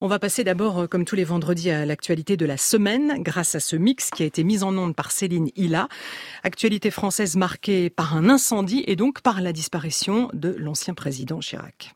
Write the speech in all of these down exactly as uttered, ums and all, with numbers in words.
On va passer d'abord, comme tous les vendredis, à l'actualité de la semaine, grâce à ce mix qui a été mis en onde par Céline Hilla. Actualité française marquée par un incendie et donc par la disparition de l'ancien président Chirac.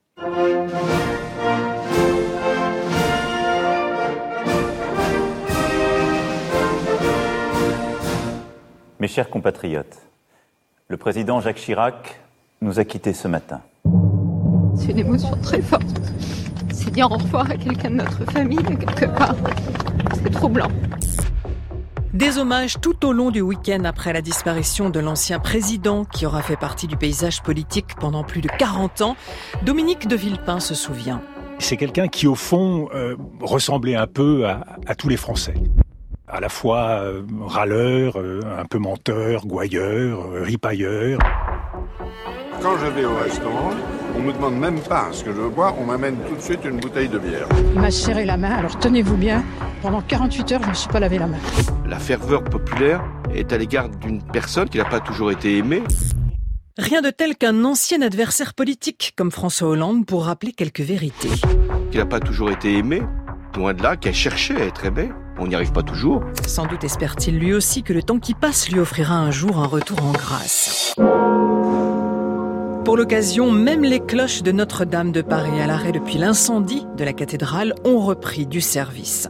Mes chers compatriotes, le président Jacques Chirac nous a quittés ce matin. C'est une émotion très forte. C'est dire au revoir à quelqu'un de notre famille, quelque part. C'est troublant. Des hommages tout au long du week-end après la disparition de l'ancien président qui aura fait partie du paysage politique pendant plus de quarante ans. Dominique de Villepin se souvient. C'est quelqu'un qui, au fond, euh, ressemblait un peu à, à tous les Français. À la fois euh, râleur, euh, un peu menteur, gouailleur, euh, ripailleur. Quand je vais au restaurant, on ne me demande même pas ce que je veux boire, on m'amène tout de suite une bouteille de bière. Il m'a serré la main, alors tenez-vous bien, pendant quarante-huit heures, je ne me suis pas lavé la main. La ferveur populaire est à l'égard d'une personne qui n'a pas toujours été aimée. Rien de tel qu'un ancien adversaire politique comme François Hollande pour rappeler quelques vérités. Qui n'a pas toujours été aimé, loin de là, qui a cherché à être aimé. On n'y arrive pas toujours. Sans doute espère-t-il lui aussi que le temps qui passe lui offrira un jour un retour en grâce. Pour l'occasion, même les cloches de Notre-Dame de Paris à l'arrêt depuis l'incendie de la cathédrale ont repris du service.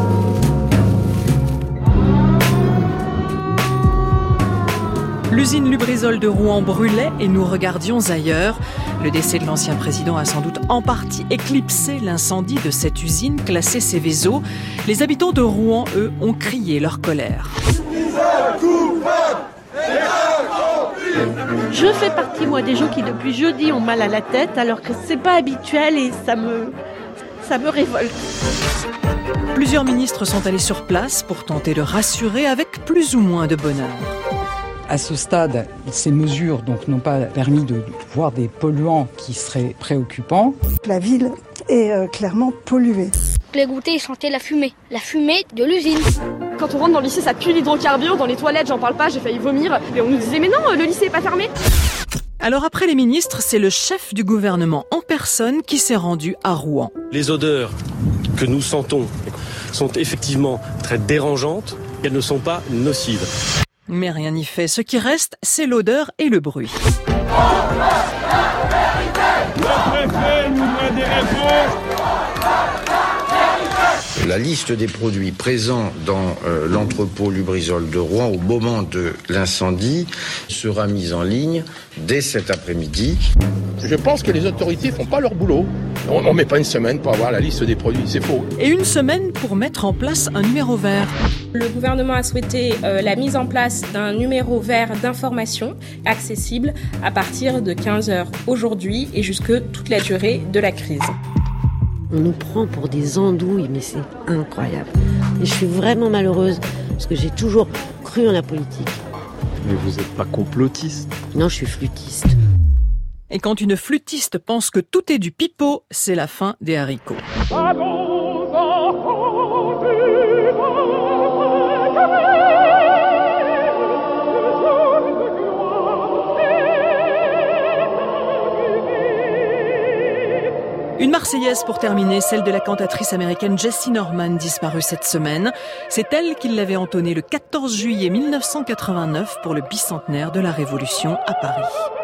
L'usine Lubrizol de Rouen brûlait et nous regardions ailleurs. Le décès de l'ancien président a sans doute en partie éclipsé l'incendie de cette usine classée Seveso. Les habitants de Rouen, eux, ont crié leur colère. Je fais partie, moi, des gens qui, depuis jeudi, ont mal à la tête, alors que c'est pas habituel et ça me, ça me révolte. Plusieurs ministres sont allés sur place pour tenter de rassurer avec plus ou moins de bonheur. À ce stade, ces mesures donc, n'ont pas permis de voir des polluants qui seraient préoccupants. La ville est euh, clairement polluée. Les goûters, ils sentaient la fumée, la fumée de l'usine. Quand on rentre dans le lycée, ça pue l'hydrocarbure. Dans les toilettes, j'en parle pas, j'ai failli vomir. Et on nous disait, mais non, le lycée est pas fermé. Alors après les ministres, c'est le chef du gouvernement en personne qui s'est rendu à Rouen. Les odeurs que nous sentons sont effectivement très dérangeantes. Elles ne sont pas nocives. Mais rien n'y fait. Ce qui reste, c'est l'odeur et le bruit. Le préfet nous donne des réponses. La liste des produits présents dans euh, l'entrepôt Lubrizol de Rouen au moment de l'incendie sera mise en ligne dès cet après-midi. Je pense que les autorités font pas leur boulot. On ne met pas une semaine pour avoir la liste des produits, c'est faux. Et une semaine pour mettre en place un numéro vert. Le gouvernement a souhaité euh, la mise en place d'un numéro vert d'information accessible à partir de quinze heures aujourd'hui et jusque toute la durée de la crise. On nous prend pour des andouilles, mais c'est incroyable. Et je suis vraiment malheureuse, parce que j'ai toujours cru en la politique. Mais vous n'êtes pas complotiste? Non, je suis flûtiste. Et quand une flûtiste pense que tout est du pipeau, c'est la fin des haricots. Une Marseillaise pour terminer, celle de la cantatrice américaine Jessie Norman, disparue cette semaine. C'est elle qui l'avait entonnée le quatorze juillet mille neuf cent quatre-vingt-neuf pour le bicentenaire de la Révolution à Paris.